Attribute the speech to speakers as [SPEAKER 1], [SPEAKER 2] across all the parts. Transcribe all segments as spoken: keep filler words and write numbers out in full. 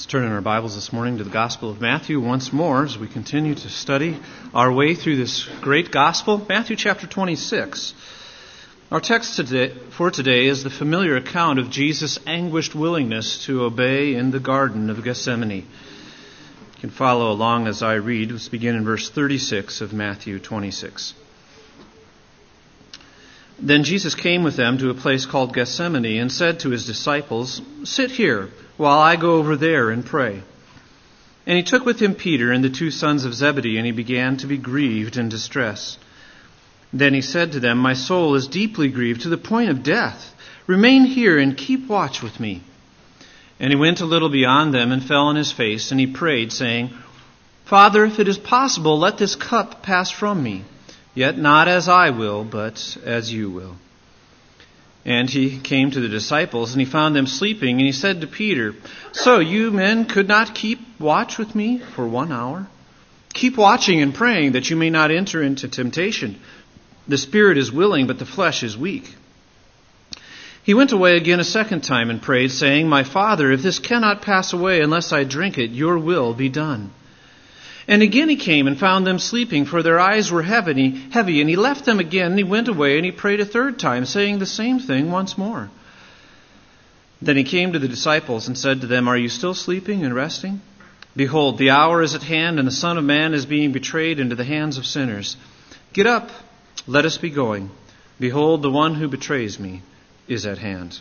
[SPEAKER 1] Let's turn in our Bibles this morning to the Gospel of Matthew once more as we continue to study our way through this great Gospel. Matthew chapter twenty-six. Our text today, for today is the familiar account of Jesus' anguished willingness to obey in the Garden of Gethsemane. You can follow along as I read. Let's begin in verse thirty-six of Matthew twenty-six. Then Jesus came with them to a place called Gethsemane and said to his disciples, "Sit here while I go over there and pray." And he took with him Peter and the two sons of Zebedee, and he began to be grieved and distressed. Then he said to them, "My soul is deeply grieved to the point of death. Remain here and keep watch with me." And he went a little beyond them and fell on his face, and he prayed, saying, "Father, if it is possible, let this cup pass from me. Yet not as I will, but as you will." And he came to the disciples, and he found them sleeping, and he said to Peter, "So you men could not keep watch with me for one hour? Keep watching and praying that you may not enter into temptation. The spirit is willing, but the flesh is weak." He went away again a second time and prayed, saying, "My Father, if this cannot pass away unless I drink it, your will be done." And again he came and found them sleeping, for their eyes were heavy, heavy, and he left them again, and he went away, and he prayed a third time, saying the same thing once more. Then he came to the disciples and said to them, "Are you still sleeping and resting? Behold, the hour is at hand, and the Son of Man is being betrayed into the hands of sinners. Get up, let us be going. Behold, the one who betrays me is at hand."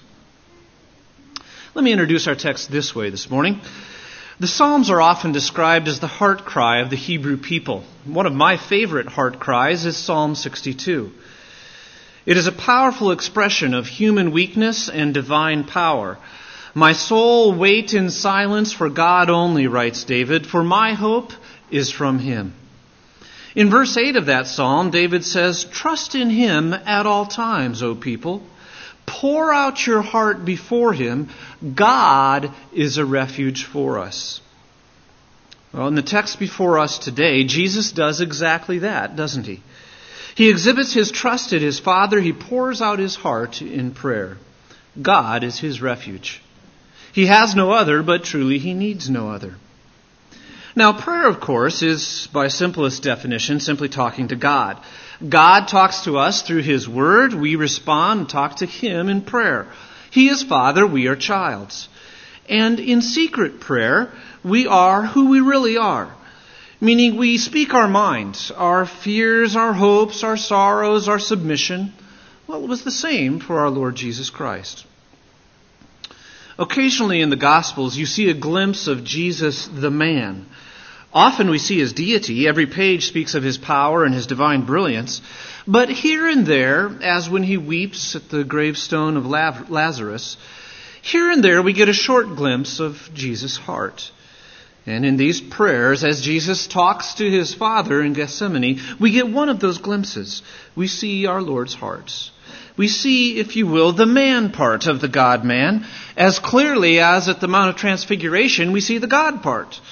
[SPEAKER 1] Let me introduce our text this way this morning. The Psalms are often described as the heart cry of the Hebrew people. One of my favorite heart cries is Psalm sixty-two. It is a powerful expression of human weakness and divine power. "My soul wait in silence for God only," writes David, "for my hope is from Him." In verse eight of that psalm, David says, "Trust in Him at all times, O people. Pour out your heart before Him. God is a refuge for us." Well, in the text before us today, Jesus does exactly that, doesn't He? He exhibits His trust in His Father. He pours out His heart in prayer. God is His refuge. He has no other, but truly He needs no other. Now, prayer, of course, is, by simplest definition, simply talking to God. God talks to us through His Word. We respond and talk to Him in prayer. He is Father, we are childs. And in secret prayer, we are who we really are. Meaning we speak our mind, our fears, our hopes, our sorrows, our submission. Well, it was the same for our Lord Jesus Christ. Occasionally in the Gospels, you see a glimpse of Jesus the man. Often we see His deity. Every page speaks of His power and His divine brilliance. But here and there, as when He weeps at the gravestone of Lazarus, here and there we get a short glimpse of Jesus' heart. And in these prayers, as Jesus talks to His Father in Gethsemane, we get one of those glimpses. We see our Lord's heart. We see, if you will, the man part of the God-man, as clearly as at the Mount of Transfiguration we see the God part.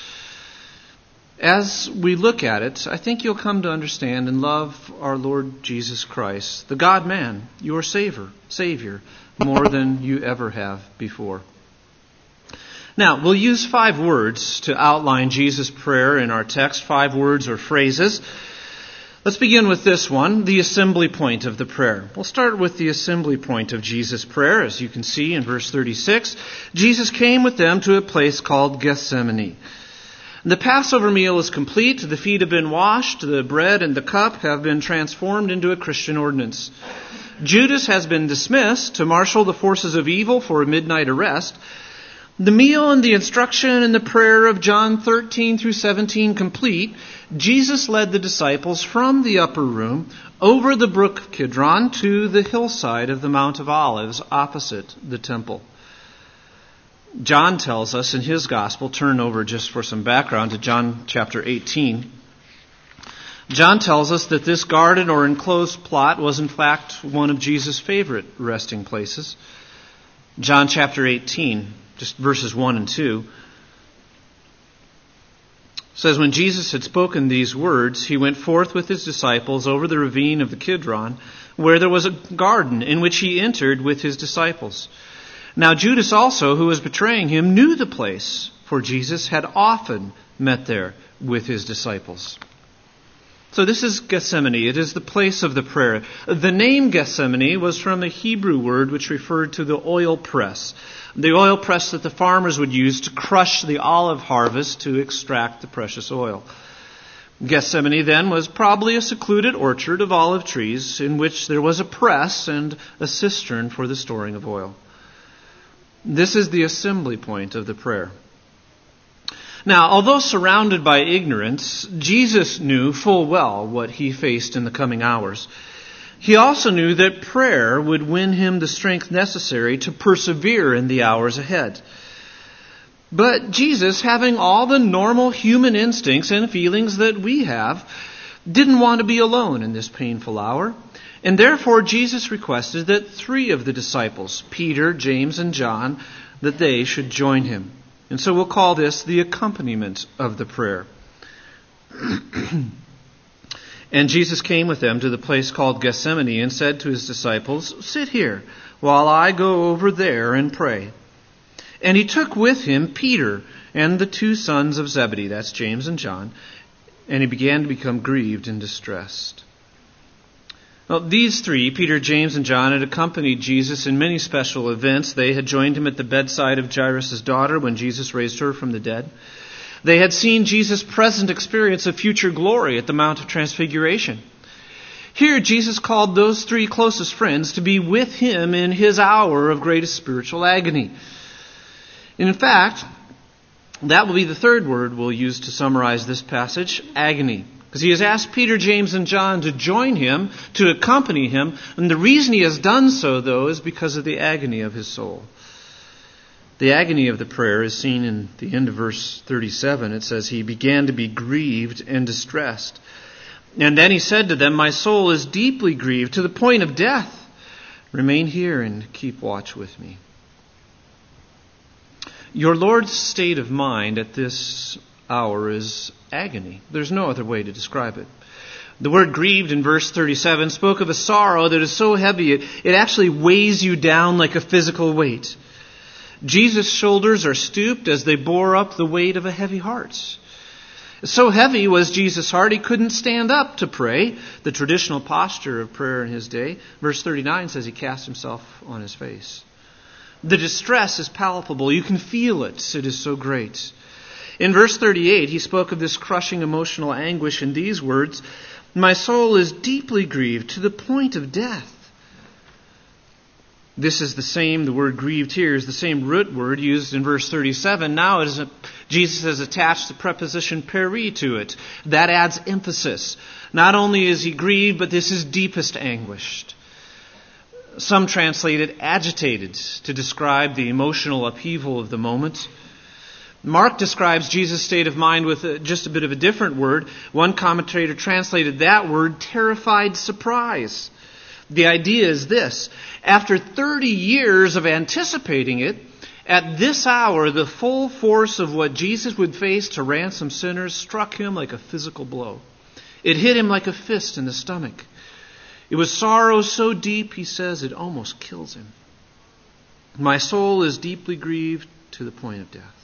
[SPEAKER 1] As we look at it, I think you'll come to understand and love our Lord Jesus Christ, the God-man, your Savior, Savior, more than you ever have before. Now, we'll use five words to outline Jesus' prayer in our text, five words or phrases. Let's begin with this one, the assembly point of the prayer. We'll start with the assembly point of Jesus' prayer. As you can see in verse thirty-six, Jesus came with them to a place called Gethsemane. The Passover meal is complete. The feet have been washed. The bread and the cup have been transformed into a Christian ordinance. Judas has been dismissed to marshal the forces of evil for a midnight arrest. The meal and the instruction and the prayer of John thirteen through seventeen complete, Jesus led the disciples from the upper room over the brook Kidron to the hillside of the Mount of Olives opposite the temple. John tells us in his gospel, turn over just for some background to John chapter eighteen. John tells us that this garden or enclosed plot was in fact one of Jesus' favorite resting places. John chapter eighteen, just verses one and two, says, "When Jesus had spoken these words, He went forth with His disciples over the ravine of the Kidron, where there was a garden in which He entered with His disciples. Now Judas also, who was betraying Him, knew the place, for Jesus had often met there with his disciples. So this is Gethsemane. It is the place of the prayer. The name Gethsemane was from a Hebrew word which referred to the oil press. The oil press that the farmers would use to crush the olive harvest to extract the precious oil. Gethsemane then was probably a secluded orchard of olive trees in which there was a press and a cistern for the storing of oil. This is the assembly point of the prayer. Now, although surrounded by ignorance, Jesus knew full well what he faced in the coming hours. He also knew that prayer would win him the strength necessary to persevere in the hours ahead. But Jesus, having all the normal human instincts and feelings that we have, didn't want to be alone in this painful hour. And therefore Jesus requested that three of the disciples, Peter, James, and John, that they should join him. And so we'll call this the accompaniment of the prayer. And Jesus came with them to the place called Gethsemane and said to his disciples, "Sit here while I go over there and pray." And he took with him Peter and the two sons of Zebedee, that's James and John, and he began to become grieved and distressed. Well, these three, Peter, James, and John, had accompanied Jesus in many special events. They had joined him at the bedside of Jairus' daughter when Jesus raised her from the dead. They had seen Jesus' present experience of future glory at the Mount of Transfiguration. Here, Jesus called those three closest friends to be with him in his hour of greatest spiritual agony. In fact, that will be the third word we'll use to summarize this passage, agony. Because he has asked Peter, James, and John to join him, to accompany him. And the reason he has done so, though, is because of the agony of his soul. The agony of the prayer is seen in the end of verse thirty-seven. It says, he began to be grieved and distressed. And then he said to them, "My soul is deeply grieved to the point of death. Remain here and keep watch with me." Your Lord's state of mind at this hour is agony. There's no other way to describe it. The word grieved in verse thirty-seven spoke of a sorrow that is so heavy it, it actually weighs you down like a physical weight. Jesus' shoulders are stooped as they bore up the weight of a heavy heart. So heavy was Jesus' heart, he couldn't stand up to pray, the traditional posture of prayer in his day. Verse thirty-nine says he cast himself on his face. The distress is palpable. You can feel it. It is so great. In verse thirty-eight, he spoke of this crushing emotional anguish in these words, "My soul is deeply grieved to the point of death." This is the same, the word grieved here is the same root word used in verse thirty-seven. Now it is a, Jesus has attached the preposition peri to it. That adds emphasis. Not only is he grieved, but this is deepest anguished. Some translate it agitated to describe the emotional upheaval of the moment. Mark describes Jesus' state of mind with a, just a bit of a different word. One commentator translated that word terrified surprise. The idea is this: after thirty years of anticipating it, at this hour the full force of what Jesus would face to ransom sinners struck him like a physical blow. It hit him like a fist in the stomach. It was sorrow so deep, he says, it almost kills him. My soul is deeply grieved to the point of death.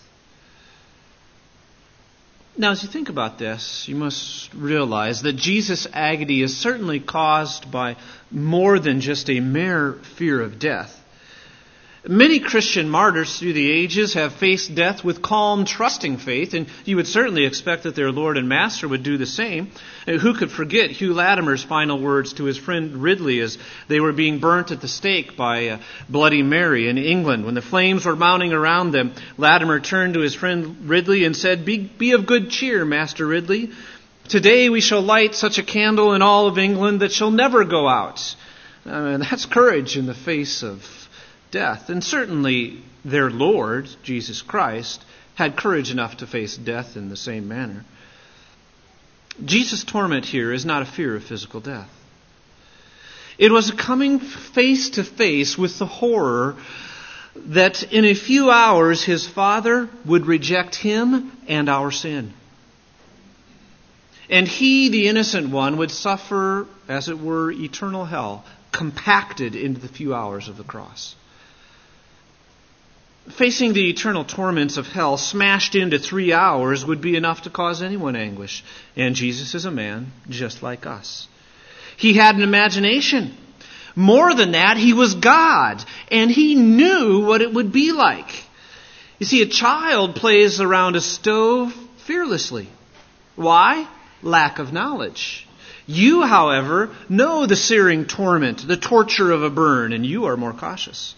[SPEAKER 1] Now, as you think about this, you must realize that Jesus' agony is certainly caused by more than just a mere fear of death. Many Christian martyrs through the ages have faced death with calm, trusting faith, and you would certainly expect that their Lord and Master would do the same. Who could forget Hugh Latimer's final words to his friend Ridley as they were being burnt at the stake by uh, Bloody Mary in England? When the flames were mounting around them, Latimer turned to his friend Ridley and said, Be, be of good cheer, Master Ridley. Today we shall light such a candle in all of England that shall never go out. I mean, that's courage in the face of death. And certainly their Lord, Jesus Christ, had courage enough to face death in the same manner. Jesus' torment here is not a fear of physical death. It was a coming face to face with the horror that in a few hours his Father would reject him and our sin. And he, the innocent one, would suffer, as it were, eternal hell, compacted into the few hours of the cross. Facing the eternal torments of hell smashed into three hours would be enough to cause anyone anguish. And Jesus is a man just like us. He had an imagination. More than that, he was God, and he knew what it would be like. You see, a child plays around a stove fearlessly. Why? Lack of knowledge. You, however, know the searing torment, the torture of a burn, and you are more cautious.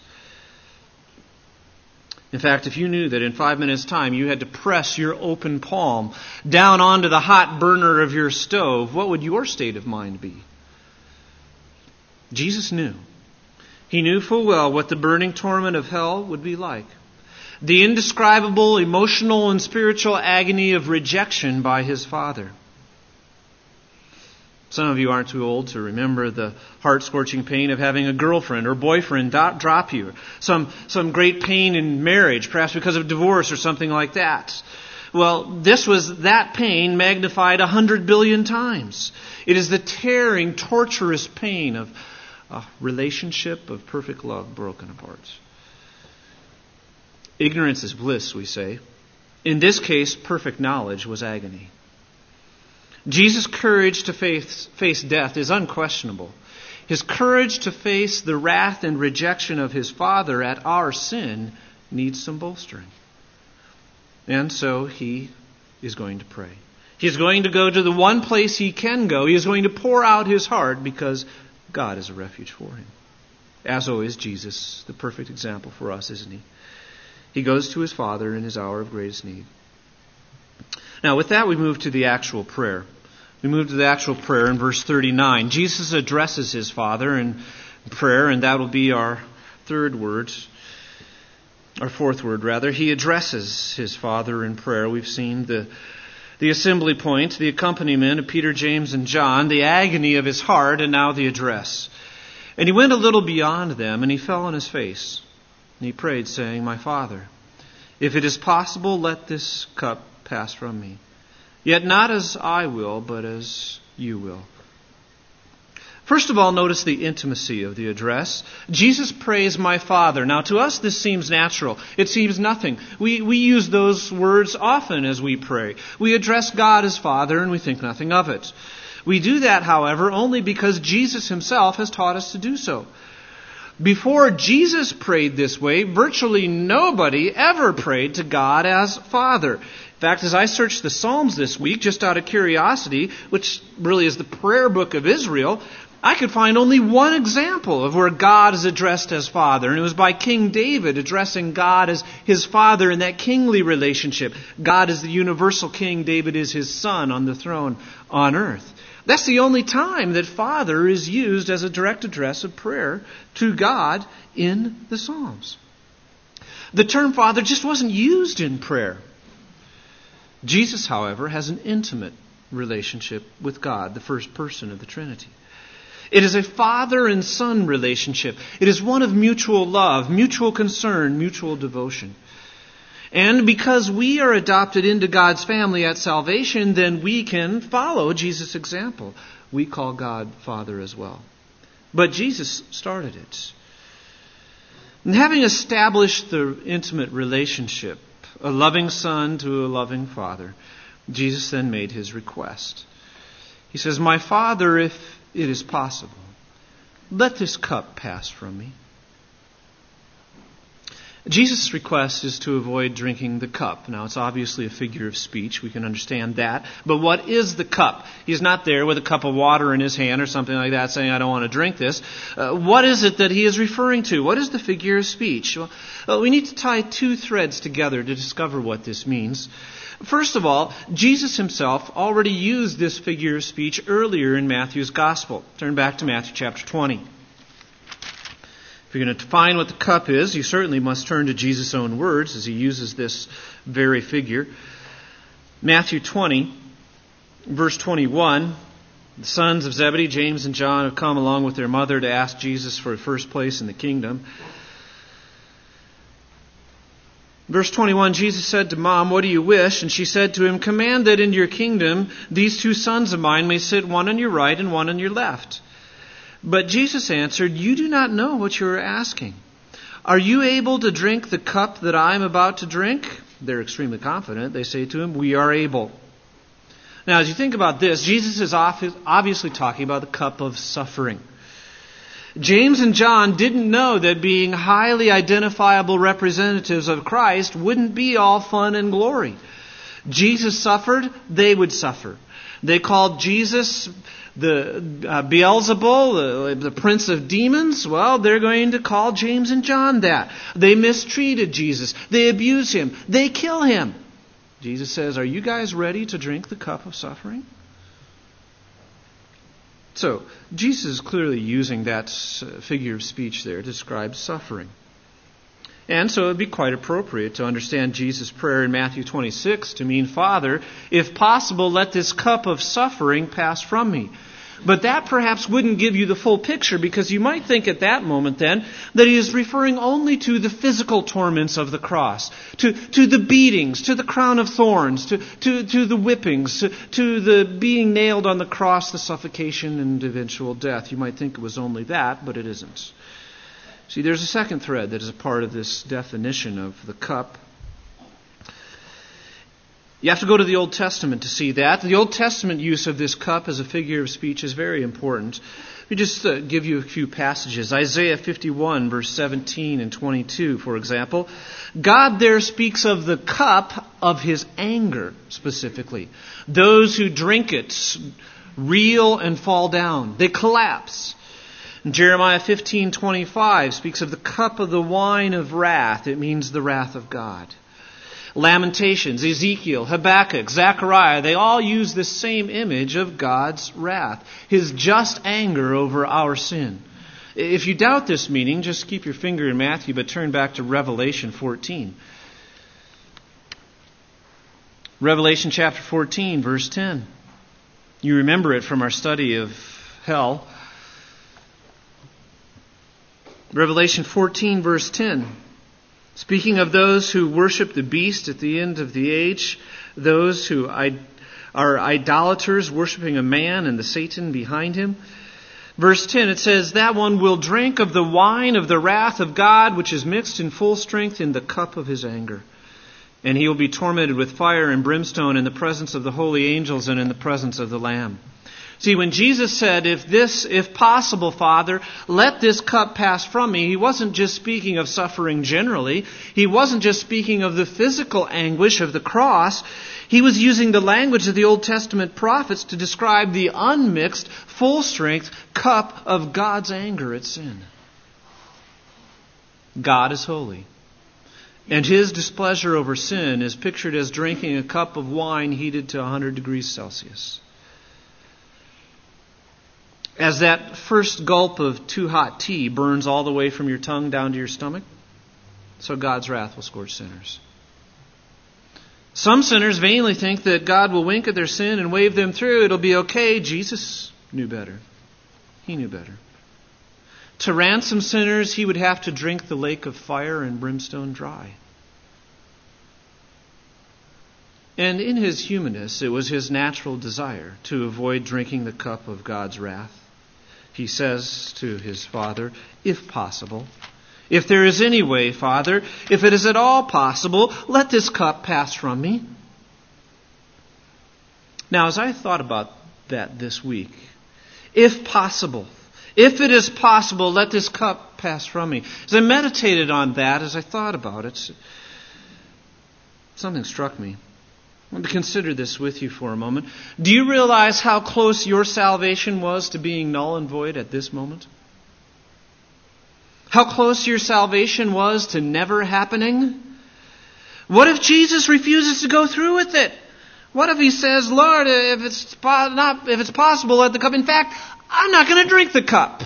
[SPEAKER 1] In fact, if you knew that in five minutes' time you had to press your open palm down onto the hot burner of your stove, what would your state of mind be? Jesus knew. He knew full well what the burning torment of hell would be like. The indescribable emotional and spiritual agony of rejection by his Father. Some of you aren't too old to remember the heart-scorching pain of having a girlfriend or boyfriend drop you. Some, some great pain in marriage, perhaps because of divorce or something like that. Well, this was that pain magnified a hundred billion times. It is the tearing, torturous pain of a relationship of perfect love broken apart. Ignorance is bliss, we say. In this case, perfect knowledge was agony. Jesus' courage to face, face death is unquestionable. His courage to face the wrath and rejection of his Father at our sin needs some bolstering. And so he is going to pray. He is going to go to the one place he can go. He is going to pour out his heart because God is a refuge for him. As always, Jesus, the perfect example for us, isn't he? He goes to his Father in his hour of greatest need. Now, with that, we move to the actual prayer. We move to the actual prayer in verse thirty-nine. Jesus addresses his Father in prayer, and that will be our third word, our fourth word, rather. He addresses his Father in prayer. We've seen the, the assembly point, the accompaniment of Peter, James, and John, the agony of his heart, and now the address. And he went a little beyond them, and he fell on his face. And he prayed, saying, "My Father, if it is possible, let this cup pass from me. Yet not as I will, but as you will." First of all, notice the intimacy of the address. Jesus prays, "My Father." Now, to us, this seems natural. It seems nothing. We, we use those words often as we pray. We address God as Father, and we think nothing of it. We do that, however, only because Jesus himself has taught us to do so. Before Jesus prayed this way, virtually nobody ever prayed to God as Father. In fact, as I searched the Psalms this week, just out of curiosity, which really is the prayer book of Israel, I could find only one example of where God is addressed as Father, and it was by King David addressing God as his Father in that kingly relationship. God is the universal king, David is his son on the throne on earth. That's the only time that Father is used as a direct address of prayer to God in the Psalms. The term Father just wasn't used in prayer. Jesus, however, has an intimate relationship with God, the first person of the Trinity. It is a father and son relationship. It is one of mutual love, mutual concern, mutual devotion. And because we are adopted into God's family at salvation, then we can follow Jesus' example. We call God Father as well. But Jesus started it. And having established the intimate relationship, a loving son to a loving father, Jesus then made his request. He says, "My Father, if it is possible, let this cup pass from me." Jesus' request is to avoid drinking the cup. Now, it's obviously a figure of speech. We can understand that. But what is the cup? He's not there with a cup of water in his hand or something like that saying, "I don't want to drink this." Uh, what is it that he is referring to? What is the figure of speech? Well, uh, we need to tie two threads together to discover what this means. First of all, Jesus himself already used this figure of speech earlier in Matthew's Gospel. Turn back to Matthew chapter twenty. If you're going to define what the cup is, you certainly must turn to Jesus' own words as he uses this very figure. Matthew twenty, verse twenty-one, the sons of Zebedee, James and John, have come along with their mother to ask Jesus for first place in the kingdom. Verse twenty-one, Jesus said to Mom, "What do you wish?" And she said to him, "Command that in your kingdom these two sons of mine may sit one on your right and one on your left." But Jesus answered, "You do not know what you are asking. "Are you able to drink the cup that I am about to drink?" They're extremely confident. They say to him, "We are able." Now, as you think about this, Jesus is obviously talking about the cup of suffering. James and John didn't know that being highly identifiable representatives of Christ wouldn't be all fun and glory. Jesus suffered, they would suffer. They called Jesus the uh, Beelzebul, the, the prince of demons. Well, they're going to call James and John that. They mistreated Jesus. They abuse him. They kill him. Jesus says, "Are you guys ready to drink the cup of suffering?" So, Jesus is clearly using that figure of speech there to describe suffering. And so it would be quite appropriate to understand Jesus' prayer in Matthew twenty-six to mean, "Father, if possible, let this cup of suffering pass from me." But that perhaps wouldn't give you the full picture, because you might think at that moment then that he is referring only to the physical torments of the cross, to, to the beatings, to the crown of thorns, to, to, to the whippings, to, to the being nailed on the cross, the suffocation and eventual death. You might think it was only that, but it isn't. See, there's a second thread that is a part of this definition of the cup. You have to go to the Old Testament to see that. The Old Testament use of this cup as a figure of speech is very important. Let me just uh, give you a few passages. Isaiah fifty-one, verse seventeen and twenty-two, for example. God there speaks of the cup of his anger, specifically. Those who drink it reel and fall down. They collapse. And Jeremiah fifteen twenty-five speaks of the cup of the wine of wrath. It means the wrath of God. Lamentations, Ezekiel, Habakkuk, Zechariah, they all use this same image of God's wrath, his just anger over our sin. If you doubt this meaning, just keep your finger in Matthew, but turn back to Revelation fourteen. Revelation chapter fourteen, verse ten. You remember it from our study of hell. Revelation fourteen, verse ten. Speaking of those who worship the beast at the end of the age, those who are idolaters, worshiping a man and the Satan behind him. Verse ten, it says, "That one will drink of the wine of the wrath of God, which is mixed in full strength in the cup of his anger. And he will be tormented with fire and brimstone in the presence of the holy angels and in the presence of the Lamb." See, when Jesus said, if this, if possible, Father, let this cup pass from me, he wasn't just speaking of suffering generally. He wasn't just speaking of the physical anguish of the cross. He was using the language of the Old Testament prophets to describe the unmixed, full-strength cup of God's anger at sin. God is holy, and his displeasure over sin is pictured as drinking a cup of wine heated to one hundred degrees Celsius. As that first gulp of too hot tea burns all the way from your tongue down to your stomach, so God's wrath will scorch sinners. Some sinners vainly think that God will wink at their sin and wave them through. It'll be okay. Jesus knew better. He knew better. To ransom sinners, he would have to drink the lake of fire and brimstone dry. And in his humanness, it was his natural desire to avoid drinking the cup of God's wrath. He says to his Father, if possible, if there is any way, Father, if it is at all possible, let this cup pass from me. Now, as I thought about that this week, if possible, if it is possible, let this cup pass from me. As I meditated on that, as I thought about it, something struck me. I want to consider this with you for a moment. Do you realize how close your salvation was to being null and void at this moment? How close your salvation was to never happening? What if Jesus refuses to go through with it? What if he says, Lord, if it's po- not, if it's possible, let the cup. In fact, I'm not going to drink the cup.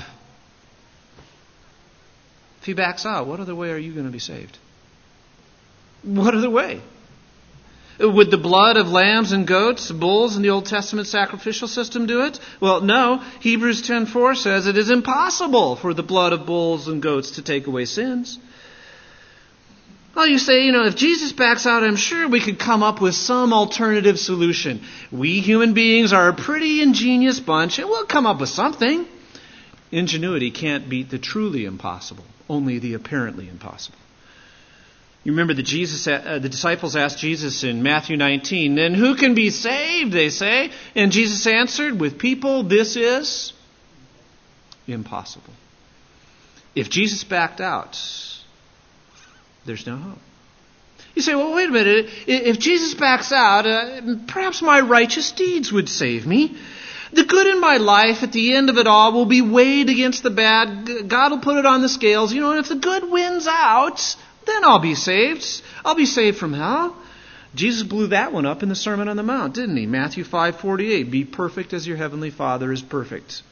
[SPEAKER 1] If he backs out, what other way are you going to be saved? What other way? Would the blood of lambs and goats, bulls in the Old Testament sacrificial system do it? Well, no. Hebrews ten four says it is impossible for the blood of bulls and goats to take away sins. Well, you say, you know, if Jesus backs out, I'm sure we could come up with some alternative solution. We human beings are a pretty ingenious bunch, and we'll come up with something. Ingenuity can't beat the truly impossible. only the apparently impossible. You remember that Jesus, uh, the disciples asked Jesus in Matthew nineteen, "Then who can be saved?" they say. And Jesus answered, "With people this is impossible." If Jesus backed out, there's no hope. You say, well, wait a minute. If Jesus backs out, uh, perhaps my righteous deeds would save me. The good in my life at the end of it all will be weighed against the bad. God will put it on the scales. You know, and if the good wins out, then I'll be saved. I'll be saved from hell. Jesus blew that one up in the Sermon on the Mount, didn't he? Matthew five forty-eight, "Be perfect as your heavenly Father is perfect."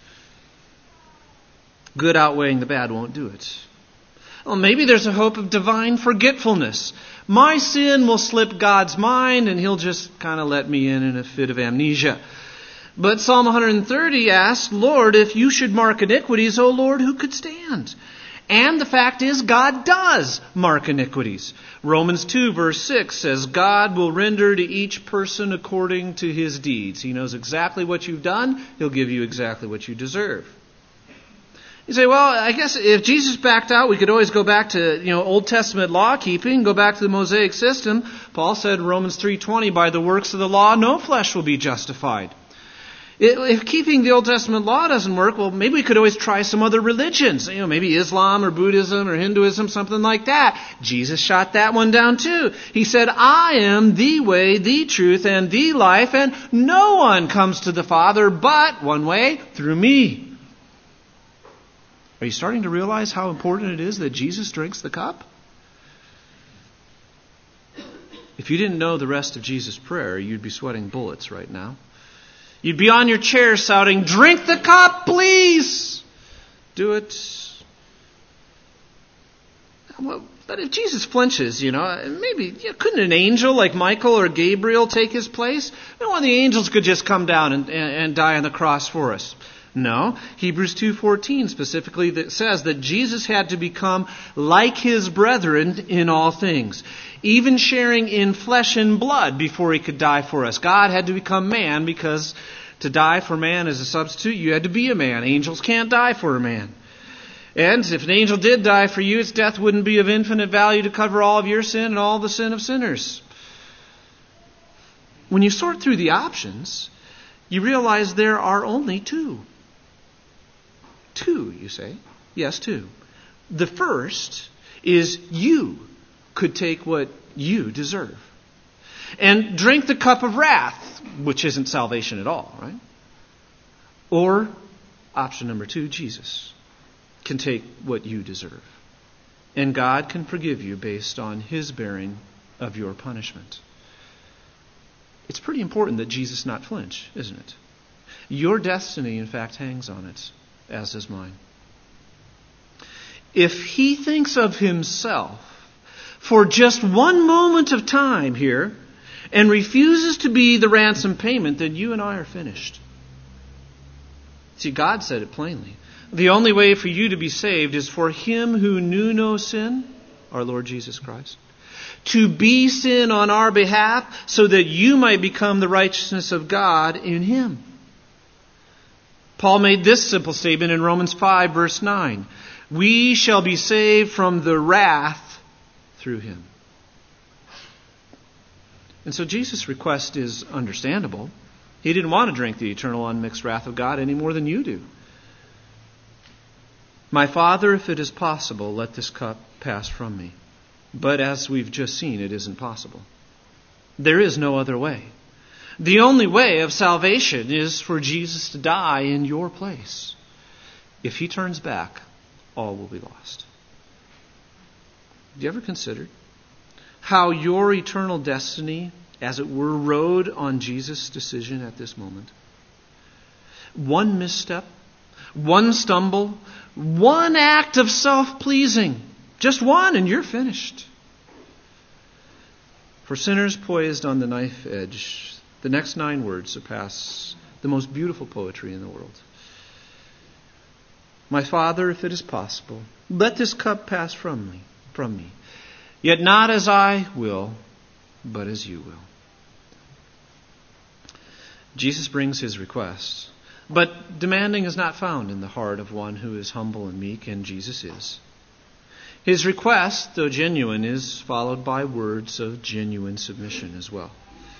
[SPEAKER 1] Good outweighing the bad won't do it. Well, maybe there's a hope of divine forgetfulness. My sin will slip God's mind and He'll just kind of let me in in a fit of amnesia. But Psalm one thirty asks, "Lord, if you should mark iniquities, O Lord, who could stand?" And the fact is, God does mark iniquities. Romans two verse six says, "God will render to each person according to his deeds." He knows exactly what you've done. He'll give you exactly what you deserve. You say, well, I guess if Jesus backed out, we could always go back to, you know, Old Testament law keeping, go back to the Mosaic system. Paul said in Romans three twenty, "By the works of the law, no flesh will be justified." If keeping the Old Testament law doesn't work, well, maybe we could always try some other religions. You know, maybe Islam or Buddhism or Hinduism, something like that. Jesus shot that one down too. He said, "I am the way, the truth, and the life, and no one comes to the Father but one way, through me." Are you starting to realize how important it is that Jesus drinks the cup? If you didn't know the rest of Jesus' prayer, you'd be sweating bullets right now. You'd be on your chair shouting, "Drink the cup, please!" Do it. Well, but if Jesus flinches, you know, maybe you know, couldn't an angel like Michael or Gabriel take his place? You know, one of the angels could just come down and, and, and die on the cross for us. No. Hebrews two fourteen specifically that says that Jesus had to become like his brethren in all things, even sharing in flesh and blood before he could die for us. God had to become man because to die for man as a substitute, you had to be a man. Angels can't die for a man. And if an angel did die for you, its death wouldn't be of infinite value to cover all of your sin and all the sin of sinners. When you sort through the options, you realize there are only two. Two, you say? Yes, two. The first is you could take what you deserve and drink the cup of wrath, which isn't salvation at all, right? Or option number two, Jesus can take what you deserve. And God can forgive you based on his bearing of your punishment. It's pretty important that Jesus not flinch, isn't it? Your destiny, in fact, hangs on it, as does mine. If he thinks of himself for just one moment of time here and refuses to be the ransom payment, then you and I are finished. See, God said it plainly. The only way for you to be saved is for him who knew no sin, our Lord Jesus Christ, to be sin on our behalf so that you might become the righteousness of God in him. Paul made this simple statement in Romans five, verse nine. We shall be saved from the wrath through him. And so Jesus' request is understandable. He didn't want to drink the eternal unmixed wrath of God any more than you do. My Father, if it is possible, let this cup pass from me. But as we've just seen, it isn't possible. There is no other way. The only way of salvation is for Jesus to die in your place. If he turns back, all will be lost. Have you ever considered how your eternal destiny, as it were, rode on Jesus' decision at this moment? One misstep, one stumble, one act of self-pleasing, just one, and you're finished. For sinners poised on the knife edge, the next nine words surpass the most beautiful poetry in the world. My Father, if it is possible, let this cup pass from me, from me. Yet not as I will, but as you will. Jesus brings his request, but demanding is not found in the heart of one who is humble and meek, and Jesus is. His request, though genuine, is followed by words of genuine submission as well.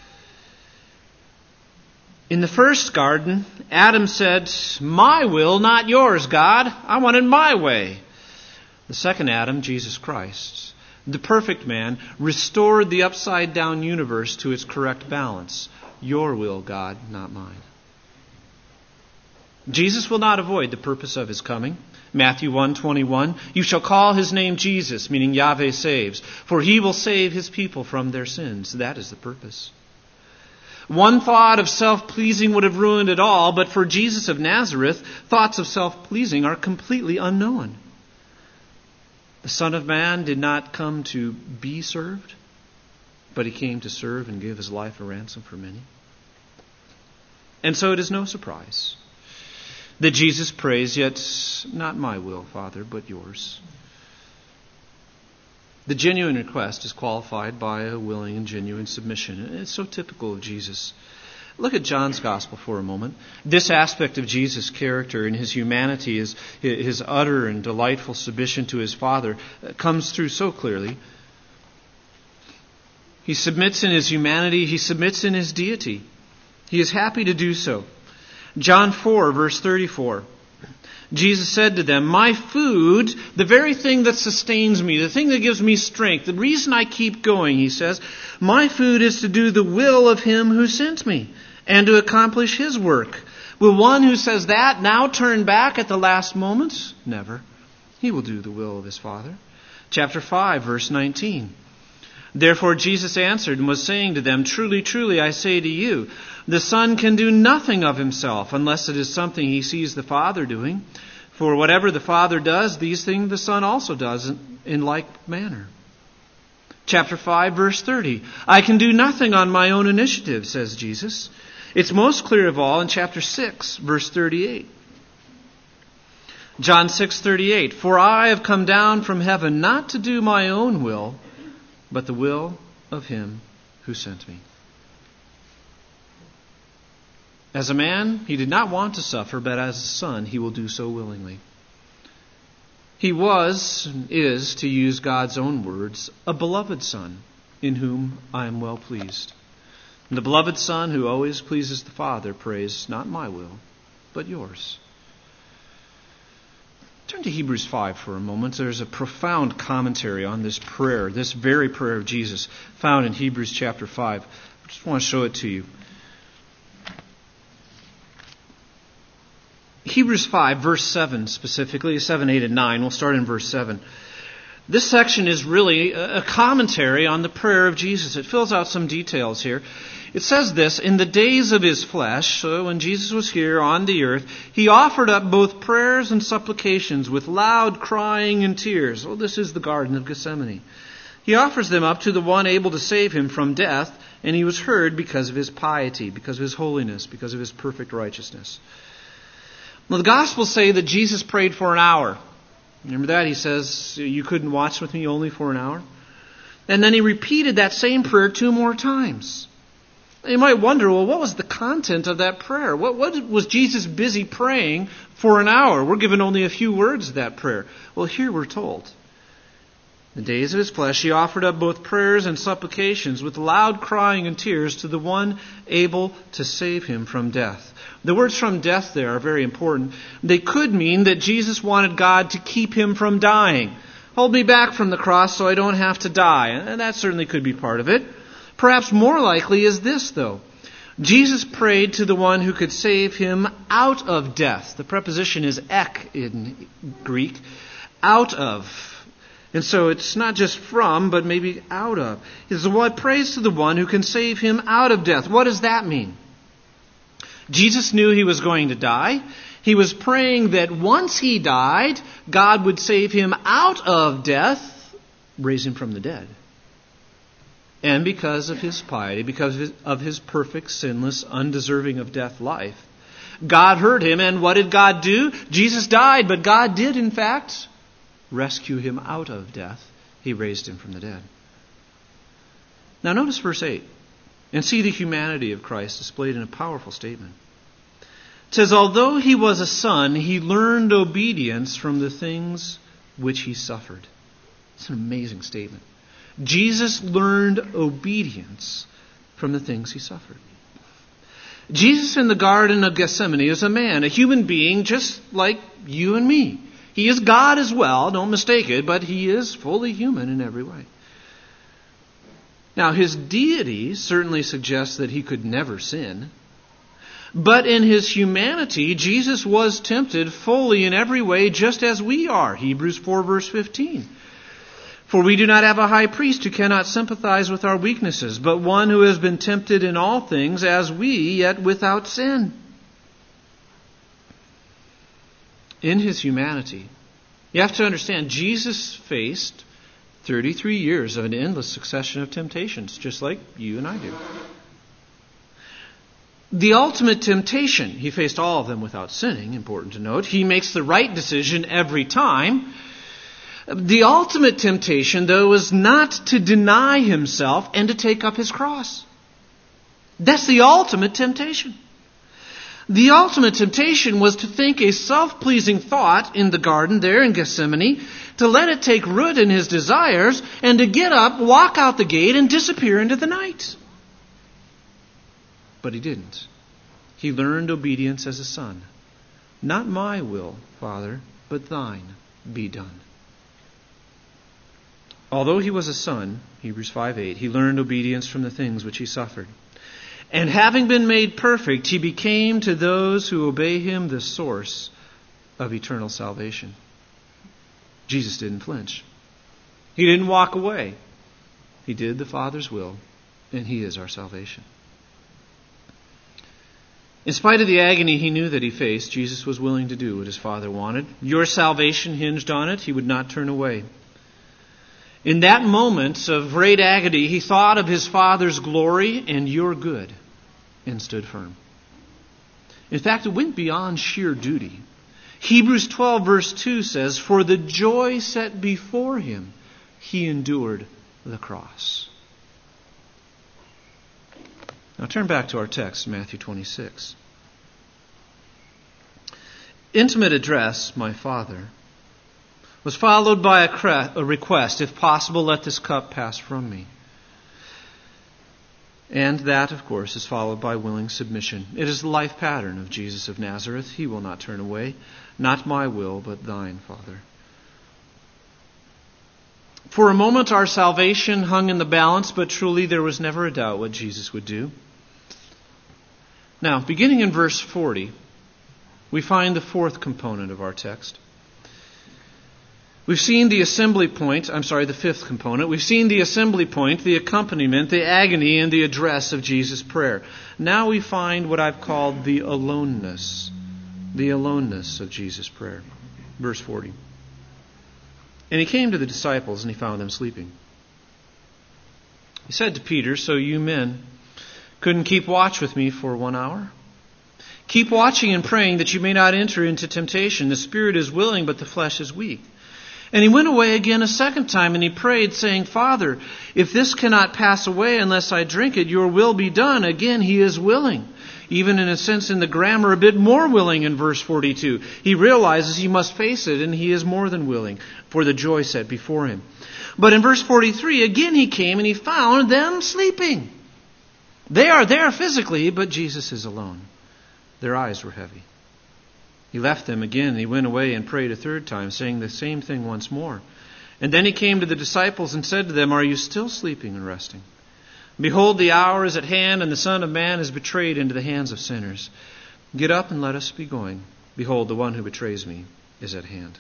[SPEAKER 1] In the first garden, Adam said, "My will, not yours, God. I want it my way." The second Adam, Jesus Christ, the perfect man, restored the upside-down universe to its correct balance. "Your will, God, not mine." Jesus will not avoid the purpose of his coming. Matthew one twenty-one, "You shall call his name Jesus," meaning Yahweh saves, "for he will save his people from their sins." That is the purpose. One thought of self-pleasing would have ruined it all, but for Jesus of Nazareth, thoughts of self-pleasing are completely unknown. The Son of Man did not come to be served, but he came to serve and give his life a ransom for many. And so it is no surprise that Jesus prays, "Yet not my will, Father, but yours." The genuine request is qualified by a willing and genuine submission. And it's so typical of Jesus. Look at John's Gospel for a moment. This aspect of Jesus' character and his humanity, his, his utter and delightful submission to his Father, comes through so clearly. He submits in his humanity. He submits in his deity. He is happy to do so. John four, verse thirty-four. Jesus said to them, "My food, the very thing that sustains me, the thing that gives me strength, the reason I keep going," he says, "my food is to do the will of him who sent me and to accomplish his work." Will one who says that now turn back at the last moment? Never. He will do the will of his Father. Chapter five, verse nineteen. Therefore Jesus answered and was saying to them, "Truly, truly, I say to you, the Son can do nothing of himself unless it is something he sees the Father doing. For whatever the Father does, these things the Son also does in like manner." Chapter five, verse thirty. "I can do nothing on my own initiative," says Jesus. It's most clear of all in chapter six, verse thirty-eight. John six thirty-eight. "For I have come down from heaven not to do my own will, but the will of him who sent me." As a man, he did not want to suffer, but as a son, he will do so willingly. He was, and is, to use God's own words, a beloved son, in whom I am well pleased. And the beloved son who always pleases the Father prays, "Not my will, but yours." Turn to Hebrews five for a moment. There's a profound commentary on this prayer, this very prayer of Jesus, found in Hebrews chapter five. I just want to show it to you. Hebrews five, verse seven specifically, seven, eight, and nine. We'll start in verse seven. This section is really a commentary on the prayer of Jesus. It fills out some details here. It says this: "In the days of his flesh," so when Jesus was here on the earth, "he offered up both prayers and supplications with loud crying and tears." Well, this is the Garden of Gethsemane. "He offers them up to the one able to save him from death, and he was heard because of his piety, because of his holiness, because of his perfect righteousness." Well, the Gospels say that Jesus prayed for an hour. Remember that? He says, "You couldn't watch with me only for an hour?" And then he repeated that same prayer two more times. You might wonder, well, what was the content of that prayer? What, what was Jesus busy praying for an hour? We're given only a few words of that prayer. Well, here we're told. "In the days of his flesh, he offered up both prayers and supplications with loud crying and tears to the one able to save him from death." The words "from death" there are very important. They could mean that Jesus wanted God to keep him from dying. Hold me back from the cross so I don't have to die. And that certainly could be part of it. Perhaps more likely is this, though. Jesus prayed to the one who could save him out of death. The preposition is ek in Greek. Out of. And so it's not just from, but maybe out of. Is the one prays to the one who can save him out of death. What does that mean? Jesus knew he was going to die. He was praying that once he died, God would save him out of death, raise him from the dead. And because of his piety, because of his, of his perfect, sinless, undeserving of death life, God heard him. And what did God do? Jesus died, but God did, in fact, rescue him out of death. He raised him from the dead. Now notice verse eight. And see the humanity of Christ displayed in a powerful statement. It says, "Although he was a son, he learned obedience from the things which he suffered." It's an amazing statement. Jesus learned obedience from the things he suffered. Jesus in the Garden of Gethsemane is a man, a human being just like you and me. He is God as well, don't mistake it, but he is fully human in every way. Now, his deity certainly suggests that he could never sin. But in his humanity, Jesus was tempted fully in every way just as we are. Hebrews four verse fifteen. For we do not have a high priest who cannot sympathize with our weaknesses, but one who has been tempted in all things as we, yet without sin. In his humanity, you have to understand, Jesus faced thirty-three years of an endless succession of temptations, just like you and I do. The ultimate temptation, he faced all of them without sinning, important to note. He makes the right decision every time. The ultimate temptation, though, was not to deny himself and to take up his cross. That's the ultimate temptation. The ultimate temptation was to think a self-pleasing thought in the garden there in Gethsemane, to let it take root in his desires, and to get up, walk out the gate, and disappear into the night. But he didn't. He learned obedience as a son. Not my will, Father, but thine be done. Although he was a son, Hebrews five eight, he learned obedience from the things which he suffered. And having been made perfect, he became to those who obey him the source of eternal salvation. Jesus didn't flinch. He didn't walk away. He did the Father's will, and he is our salvation. In spite of the agony he knew that he faced, Jesus was willing to do what his Father wanted. Your salvation hinged on it. He would not turn away. In that moment of great agony, he thought of his Father's glory and your good and stood firm. In fact, it went beyond sheer duty. Hebrews twelve verse two says, for the joy set before him, he endured the cross. Now turn back to our text, Matthew twenty-six. Intimate address, my Father, was followed by a, cre- a request, if possible, let this cup pass from me. And that, of course, is followed by willing submission. It is the life pattern of Jesus of Nazareth. He will not turn away. Not my will, but thine, Father. For a moment, our salvation hung in the balance, but truly there was never a doubt what Jesus would do. Now, beginning in verse forty, we find the fourth component of our text. We've seen the assembly point, I'm sorry, the fifth component. We've seen the assembly point, the accompaniment, the agony, and the address of Jesus' prayer. Now we find what I've called the aloneness, the aloneness of Jesus' prayer. Verse forty. And he came to the disciples and he found them sleeping. He said to Peter, so you men couldn't keep watch with me for one hour? Keep watching and praying that you may not enter into temptation. The spirit is willing, but the flesh is weak. And he went away again a second time, and he prayed, saying, Father, if this cannot pass away unless I drink it, your will be done. Again, he is willing. Even in a sense in the grammar, a bit more willing in verse forty-two. He realizes he must face it, and he is more than willing for the joy set before him. But in verse forty-three, again he came and he found them sleeping. They are there physically, but Jesus is alone. Their eyes were heavy. He left them again, and he went away and prayed a third time, saying the same thing once more. And then he came to the disciples and said to them, are you still sleeping and resting? Behold, the hour is at hand, and the Son of Man is betrayed into the hands of sinners. Get up and let us be going. Behold, the one who betrays me is at hand.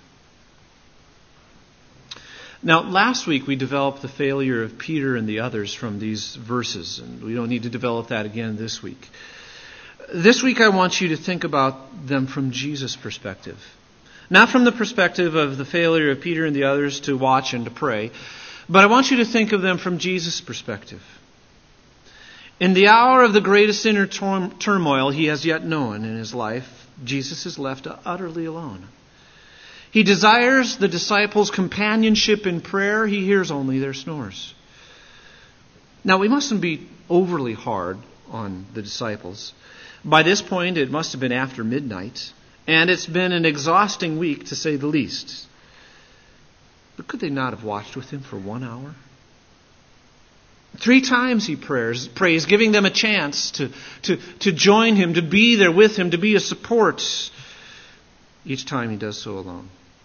[SPEAKER 1] Now, last week we developed the failure of Peter and the others from these verses, and we don't need to develop that again this week. This week I want you to think about them from Jesus' perspective. Not from the perspective of the failure of Peter and the others to watch and to pray, but I want you to think of them from Jesus' perspective. In the hour of the greatest inner turmoil he has yet known in his life, Jesus is left utterly alone. He desires the disciples' companionship in prayer. He hears only their snores. Now, we mustn't be overly hard on the disciples. By this point, it must have been after midnight, and it's been an exhausting week, to say the least. But could they not have watched with him for one hour? Three times he prays, prays, giving them a chance to, to, to join him, to be there with him, to be a support. Each time he does so alone.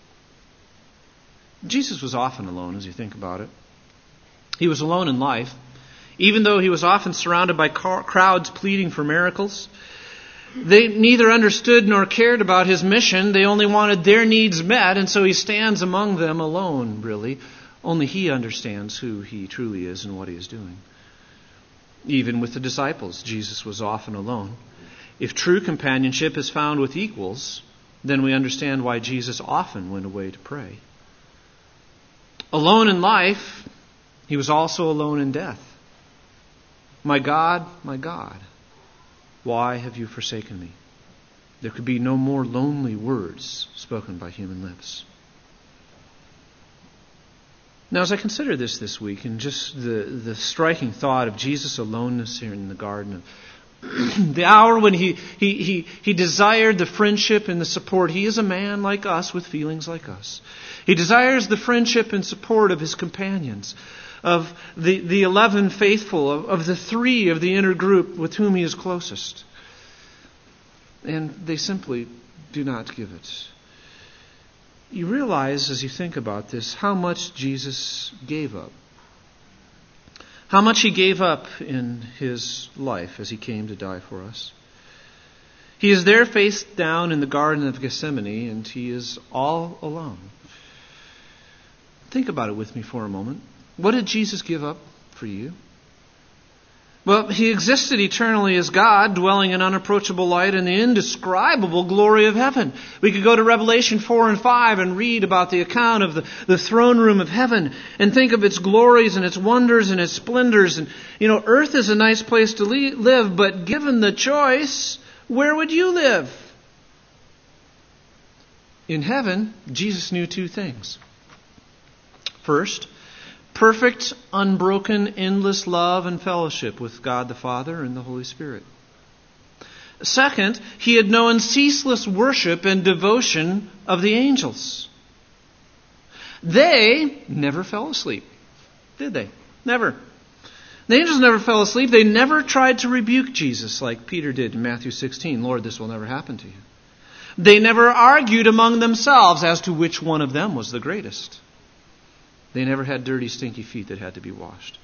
[SPEAKER 1] Jesus was often alone, as you think about it. He was alone in life, even though he was often surrounded by crowds pleading for miracles. They neither understood nor cared about his mission. They only wanted their needs met, and so he stands among them alone, really. Only he understands who he truly is and what he is doing. Even with the disciples, Jesus was often alone. If true companionship is found with equals, then we understand why Jesus often went away to pray. Alone in life, he was also alone in death. My God, my God, why have you forsaken me? There could be no more lonely words spoken by human lips. Now, as I consider this this week, and just the, the striking thought of Jesus' aloneness here in the garden, of the hour when he, he, he, he desired the friendship and the support. He is a man like us with feelings like us. He desires the friendship and support of his companions, of the, the eleven faithful, of, of the three of the inner group with whom he is closest. And they simply do not give it. You realize, as you think about this, how much Jesus gave up. How much he gave up in his life as he came to die for us. He is there face down in the Garden of Gethsemane, and he is all alone. Think about it with me for a moment. What did Jesus give up for you? Well, he existed eternally as God, dwelling in unapproachable light and the indescribable glory of heaven. We could go to Revelation four and five and read about the account of the, the throne room of heaven and think of its glories and its wonders and its splendors. And, you know, earth is a nice place to le- live, but given the choice, where would you live? In heaven, Jesus knew two things. First, perfect, unbroken, endless love and fellowship with God the Father and the Holy Spirit. Second, he had known ceaseless worship and devotion of the angels. They never fell asleep, did they? Never. The angels never fell asleep. They never tried to rebuke Jesus like Peter did in Matthew sixteen. Lord, this will never happen to you. They never argued among themselves as to which one of them was the greatest. They never had dirty, stinky feet that had to be washed.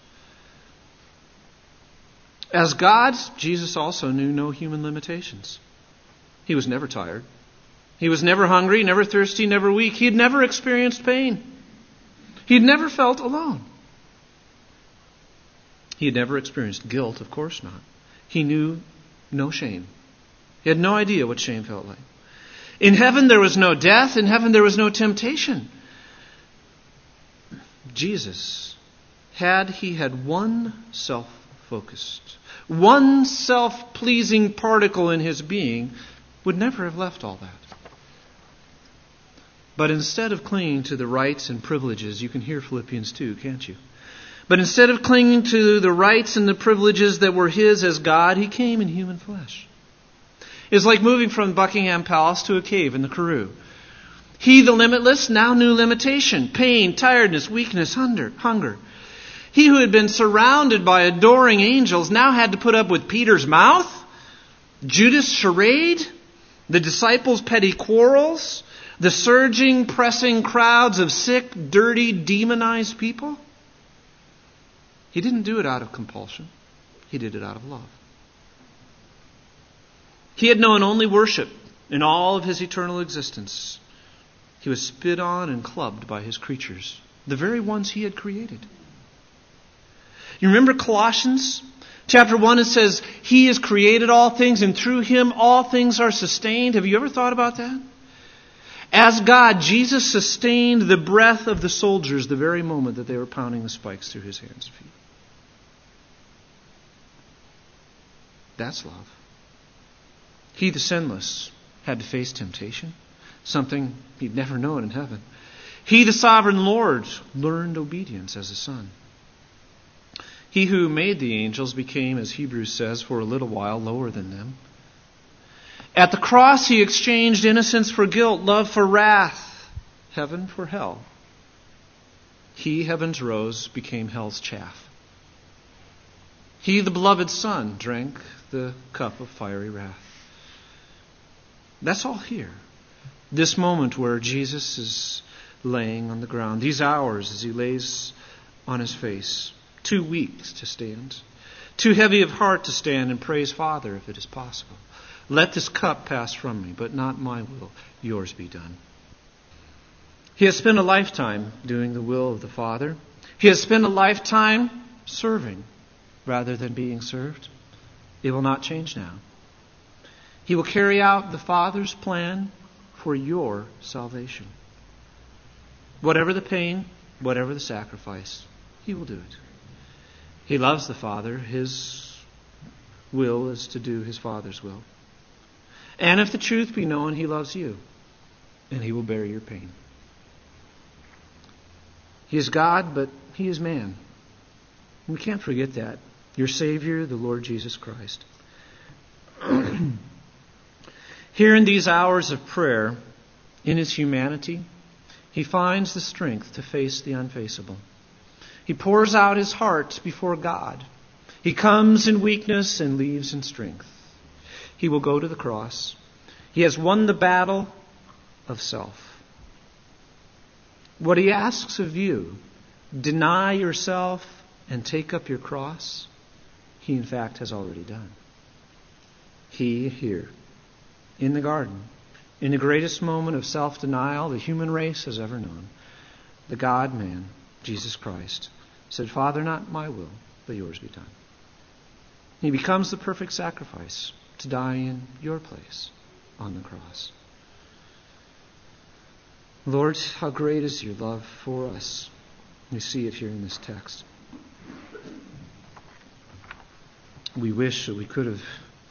[SPEAKER 1] As God, Jesus also knew no human limitations. He was never tired. He was never hungry, never thirsty, never weak. He had never experienced pain. He had never felt alone. He had never experienced guilt, of course not. He knew no shame. He had no idea what shame felt like. In heaven there was no death. In heaven there was no temptation. Jesus, had he had one self-focused, one self-pleasing particle in his being, would never have left all that. But instead of clinging to the rights and privileges, you can hear Philippians two, can't you? But instead of clinging to the rights and the privileges that were his as God, he came in human flesh. It's like moving from Buckingham Palace to a cave in the Karoo. He, the limitless, now knew limitation, pain, tiredness, weakness, hunger. hunger. He who had been surrounded by adoring angels now had to put up with Peter's mouth, Judas' charade, the disciples' petty quarrels, the surging, pressing crowds of sick, dirty, demonized people. He didn't do it out of compulsion. He did it out of love. He had known only worship in all of his eternal existence. He was spit on and clubbed by his creatures, the very ones he had created. You remember Colossians? Chapter one, it says, He has created all things, and through Him all things are sustained. Have you ever thought about that? As God, Jesus sustained the breath of the soldiers the very moment that they were pounding the spikes through His hands and feet. That's love. He, the sinless, had to face temptation. Something he'd never known in heaven. He, the sovereign Lord, learned obedience as a son. He who made the angels became, as Hebrews says, for a little while lower than them. At the cross he exchanged innocence for guilt, love for wrath, heaven for hell. He, heaven's rose, became hell's chaff. He, the beloved Son, drank the cup of fiery wrath. That's all here. This moment where Jesus is laying on the ground, these hours as he lays on his face, too weak to stand, too heavy of heart to stand and praise Father if it is possible. Let this cup pass from me, but not my will, yours be done. He has spent a lifetime doing the will of the Father. He has spent a lifetime serving rather than being served. It will not change now. He will carry out the Father's plan for your salvation. Whatever the pain, whatever the sacrifice, He will do it. He loves the Father. His will is to do His Father's will. And if the truth be known, He loves you, and He will bear your pain. He is God, but He is man. We can't forget that. Your Savior, the Lord Jesus Christ. Here in these hours of prayer, in His humanity, He finds the strength to face the unfaceable. He pours out His heart before God. He comes in weakness and leaves in strength. He will go to the cross. He has won the battle of self. What He asks of you, deny yourself and take up your cross, He in fact has already done. He here, in the garden, in the greatest moment of self-denial the human race has ever known, the God-man, Jesus Christ, said, Father, not my will, but yours be done. He becomes the perfect sacrifice to die in your place on the cross. Lord, how great is your love for us. We see it here in this text. We wish that we could have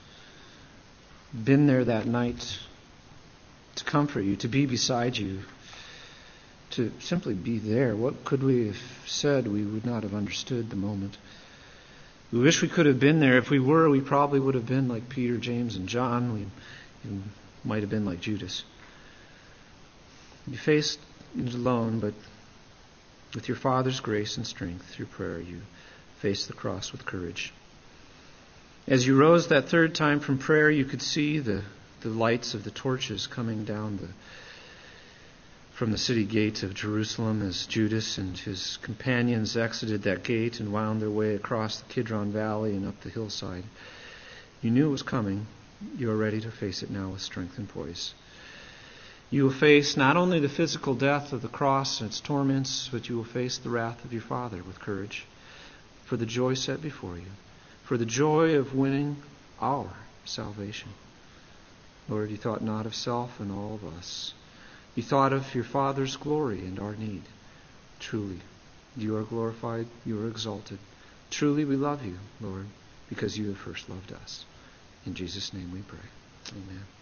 [SPEAKER 1] been there that night to comfort you, to be beside you, to simply be there. What could we have said? We would not have understood the moment. We wish we could have been there. If we were, we probably would have been like Peter, James, and John. We, we might have been like Judas. You faced it alone, but with your Father's grace and strength through prayer, you faced the cross with courage. As you rose that third time from prayer, you could see the, the lights of the torches coming down the from the city gate of Jerusalem as Judas and his companions exited that gate and wound their way across the Kidron Valley and up the hillside. You knew it was coming. You are ready to face it now with strength and poise. You will face not only the physical death of the cross and its torments, but you will face the wrath of your Father with courage for the joy set before you, for the joy of winning our salvation. Lord, you thought not of self and all of us. You thought of your Father's glory and our need. Truly, you are glorified, you are exalted. Truly, we love you, Lord, because you have first loved us. In Jesus' name we pray. Amen.